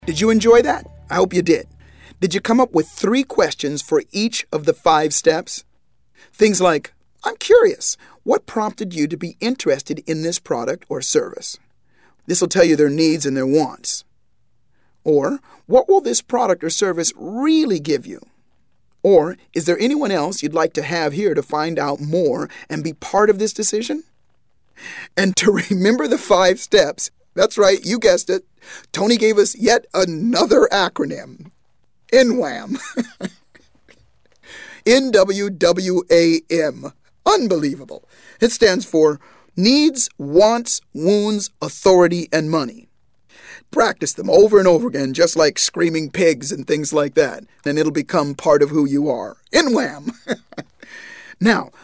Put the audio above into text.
Did you enjoy that? I hope you did. Did you come up with 3 questions for each of the 5 steps? Things like, I'm curious, what prompted you to be interested in this product or service? This will tell you their needs and their wants. Or, what will this product or service really give you? Or, is there anyone else you'd like to have here to find out more and be part of this decision? And to remember the 5 steps, that's right, you guessed it, Tony gave us yet another acronym. NWAM. NWWAM. Unbelievable. It stands for Needs, Wants, Wounds, Authority, and Money. Practice them over and over again, just like screaming pigs and things like that, and it'll become part of who you are. NWAM. Now,